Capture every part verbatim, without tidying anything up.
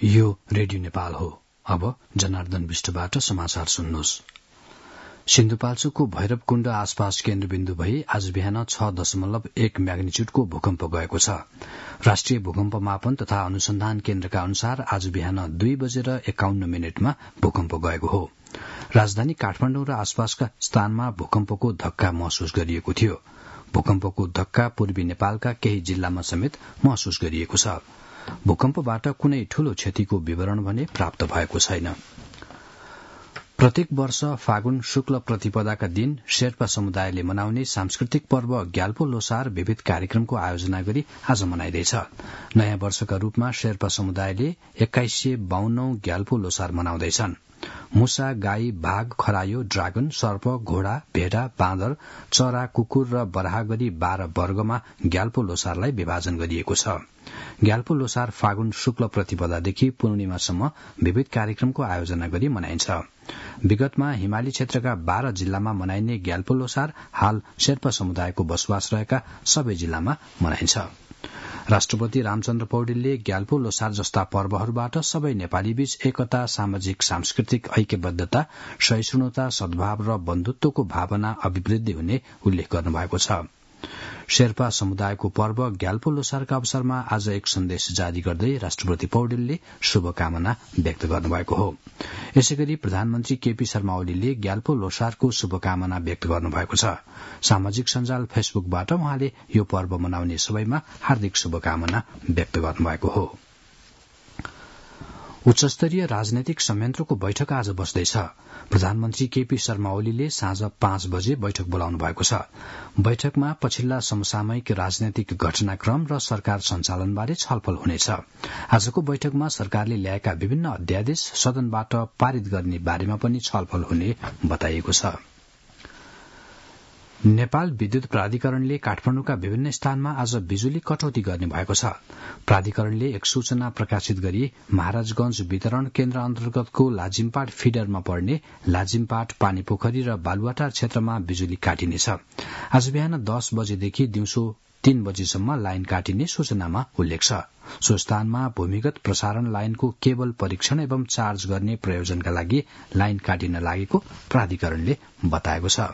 यो रेडियो नेपाल हो। अब जनार्दन विष्टबाट समाचार सुन्नुहोस्। सिन्धुपाल्चोकको भैरवकुण्ड आसपास केन्द्रबिन्दु भई आज बिहान छ दशमलव एक म्याग्निच्युडको भूकम्प गएको छ। राष्ट्रिय भूकम्प मापन तथा अनुसन्धान केन्द्रका अनुसार आज बिहान दुई बजेर एकाउन्न मिनटमा भूकम्प गएको हो। राजधानी काठमाडौँ र आसपासका स्थानमा भूकम्पको धक्का महसुस गरिएको थियो। भूकम्पको धक्का पूर्वी नेपालका केही जिल्लामा समेत महसुस गरिएको छ। भूकम्पबाट कुनै ठूलो क्षतिको विवरण भने प्राप्त भएको छैन। प्रत्येक वर्ष फागुन शुक्ल प्रतिपदाका दिन शेर्पा समुदायले मनाउने सांस्कृतिक पर्व ग्याल्पो लोसार विविध कार्यक्रमको आयोजना गरी आज मनाइँदैछ। नयाँ वर्षका रूपमा शेर्पा समुदायले एक्काइस सय बाहन्नौ ग्याल्पो लोसार मनाउँदैछन्। मुसा, गाई, बाघ, खरायो, ड्रागन, सर्प, घोडा, भेडा, बाँदर, चरा, कुकुर र बराह गरी बाह्र वर्गमा ग्याल्पो लोसारलाई विभाजन गरिएको छ। ग्याल्पो लोसार फागुन शुक्ल प्रतिपदादेखि पूर्णिमासम्म विविध कार्यक्रमको आयोजना गरी मनाइन्छ। विगतमा हिमाली क्षेत्रका बाह्र जिल्लामा मनाइने ग्याल्पो लोसार हाल शेर्पा समुदायको बसोबास रहेका सबै जिल्लामा मनाइन्छ। राष्ट्रपति रामचन्द्र पौडेलले ग्याल्पो लोसार जस्ता पर्वहरूबाट सबै नेपालीबीच एकता, सामाजिक सांस्कृतिक ऐक्यबद्धता, सहिष्णुता, सद्भाव र बन्धुत्वको भावना अभिवृद्धि हुने उल्लेख गर्नुभएको छ। शेर्पा समुदायको पर्व ग्याल्पो लोसारका अवसरमा आज एक सन्देश जारी गर्दै राष्ट्रपति पौडेलले शुभकामना व्यक्त गर्नुभएको हो। यसैगरी प्रधानमन्त्री केपी शर्मा ओलीले ग्याल्पो लोसारको शुभकामना व्यक्त गर्नुभएको छ। सामाजिक सञ्जाल फेसबुकबाट उहाँले यो पर्व मनाउने सबैमा हार्दिक शुभकामना व्यक्त गर्नुभएको हो। उच्चस्तरीय राजनैतिक संयन्त्रको बैठक आज बस्दैछ। प्रधानमन्त्री केपी शर्मा ओलीले साँझ पाँच बजे बैठक बोलाउनु भएको छ। बैठकमा पछिल्ला समसामयिक राजनैतिक घटनाक्रम र सरकार सञ्चालनबारे छलफल हुनेछ। आजको बैठकमा सरकारले ल्याएका विभिन्न अध्यादेश सदनबाट पारित गर्ने बारेमा पनि छलफल हुने बताइएको छ। नेपाल विद्युत प्राधिकरणले काठमाडौँका विभिन्न स्थानमा आज बिजुली कटौती गर्ने भएको छ। प्राधिकरणले एक सूचना प्रकाशित गरी महाराजगंज वितरण केन्द्र अन्तर्गतको लाजिमपाट फिडरमा पर्ने लाजिमपाट, पानीपोखरी र बालुवाटार क्षेत्रमा बिजुली काटिनेछ। आज बिहान दस बजेदेखि दिउँसो तीन बजेसम्म लाइन काटिने सूचनामा उल्लेख छ। सो स्थानमा भूमिगत प्रसारण लाइनको केबल परीक्षण एवं चार्ज गर्ने प्रयोजनका लागि लाइन काटिन लागेको प्राधिकरणले बताएको छ।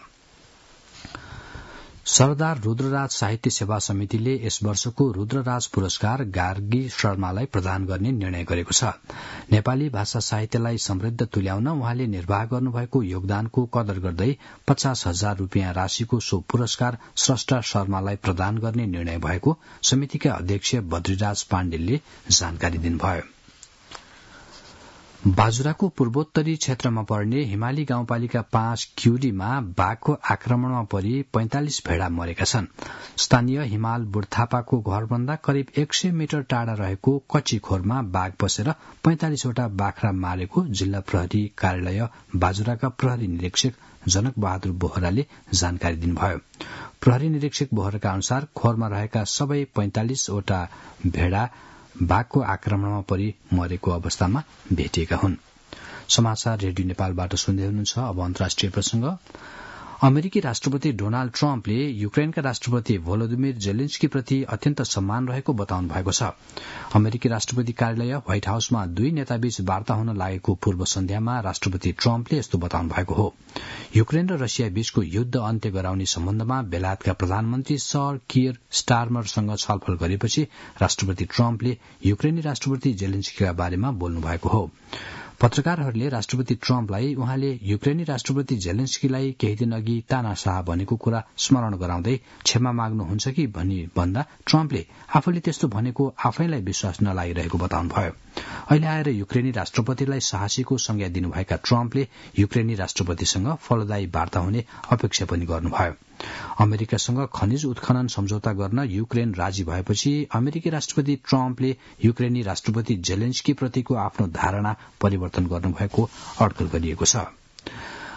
सरदार रुद्रराज साहित्य सेवा समितिले यस वर्षको रुद्रराज पुरस्कार गार्गी शर्मालाई प्रदान गर्ने निर्णय गरेको छ। नेपाली भाषा साहित्यलाई समृद्ध तुल्याउन उहाँले निर्वाह गर्नुभएको योगदानको कदर गर्दै पचास हजार रूपियाँ राशिको सो पुरस्कार स्रष्टा शर्मालाई प्रदान गर्ने निर्णय भएको समितिका अध्यक्ष बद्रीराज पाण्डेलले जानकारी दिनुभयो। बाजुराको पूर्वोत्तरी क्षेत्रमा पर्ने हिमाली गाउँपालिका पाँच क्युरीमा बाघको आक्रमणमा परि पैंतालिस भेडा मरेका छन्। स्थानीय हिमाल बुढथापाको घरभन्दा करिब एक सय मिटर टाढा रहेको कच्ची खोरमा बाघ पसेर पैंतालिसवटा बाख्रा मारेको जिल्ला प्रहरी कार्यालय बाजुराका प्रहरी निरीक्षक जनक बहादुर बोहराले जानकारी दिनुभयो। प्रहरी निरीक्षक बोहराका अनुसार खोरमा रहेका सबै पैंतालिसवटा भेडा बाघको आक्रमणमा परि मरेको अवस्थामा भेटिएका हुन्। समाचार रेडियो नेपालबाट सुन्दै हुनुहुन्छ। अब अन्तर्राष्ट्रिय प्रसंग। अमेरिकी राष्ट्रपति डोनाल्ड ट्रम्पले युक्रेनका राष्ट्रपति भोलोदिमिर जेलेन्स्की प्रति अत्यन्त सम्मान रहेको बताउनु भएको छ। अमेरिकी राष्ट्रपति कार्यालय व्हाइट हाउसमा दुई नेताबीच वार्ता हुन लागेको पूर्व सन्ध्यामा राष्ट्रपति ट्रम्पले यस्तो बताउनु भएको हो। युक्रेन र रसिया बीचको युद्ध अन्त्य गराउने सम्बन्धमा बेलायतका प्रधानमन्त्री सर कियर स्टारमरसँग छलफल गरेपछि राष्ट्रपति ट्रम्पले युक्रेनी राष्ट्रपति जेलेन्स्कीका बारेमा बोल्नु भएको हो। पत्रकारहरूले राष्ट्रपति ट्रम्पलाई उहाँले युक्रेनी राष्ट्रपति जेलेन्स्कीलाई केही दिन अघि तानाशाह भनेको कुरा स्मरण गराउँदै क्षमा माग्नुहुन्छ कि भनी भन्दा ट्रम्पले आफूले त्यस्तो भनेको आफैलाई विश्वास नलागिरहेको बताउनुभयो। अहिले आएर युक्रेनी राष्ट्रपतिलाई साहसीको संज्ञा दिनुभएका ट्रम्पले युक्रेनी राष्ट्रपतिसँग फलदायी वार्ता हुने अपेक्षा पनि गर्नुभयो। अमेरिकासँग खनिज उत्खनन सम्झौता गर्न युक्रेन राजी भएपछि अमेरिकी राष्ट्रपति ट्रम्पले युक्रेनी राष्ट्रपति जेलेन्स्की प्रतिको आफ्नो धारणा परिवर्तन गर्नुभएको अड्कल गरिएको छ।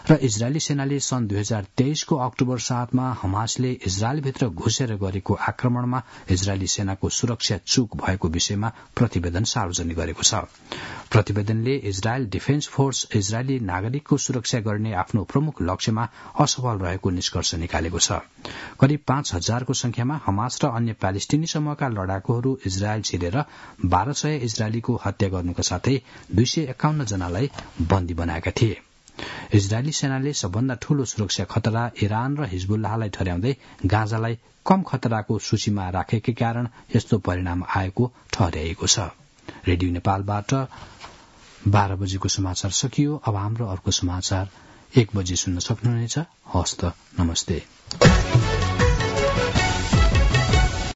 र इजरायली सेनाले सन् दुई हजार तेइसको अक्टोबर सातमा हमासले इजरायलभित्र घुसेर गरेको आक्रमणमा इजरायली सेनाको सुरक्षा चूक भएको विषयमा प्रतिवेदन सार्वजनिक गरेको छ। प्रतिवेदनले इजरायल डिफेन्स फोर्स इजरायली नागरिकको सुरक्षा गर्ने आफ्नो प्रमुख लक्ष्यमा असफल रहेको निष्कर्ष निकालेको छ। करिब पाँच हजारको संख्यामा हमास र अन्य प्यालेस्टिनी समूहका लडाकुहरू इजरायल छिरेर बाह्र सय इजरायलीको हत्या गर्नुका साथै दुई सय एकाउन्न जनालाई बन्दी बनाएका थिए। इजरायली सेनाले सबभन्दा ठूलो सुरक्षा खतरा इरान र हिजबुल्लाहलाई ठहर्याउँदै गाजालाई कम खतराको सूचीमा राखेकै कारण यस्तो परिणाम आएको ठहर्याइएको छ। रेडियो नेपालबाट बाह्र बजेको समाचार सकियो। अब हाम्रो अर्को समाचार एक बजे सुन्न सक्नुहुनेछ। हस्त नमस्ते।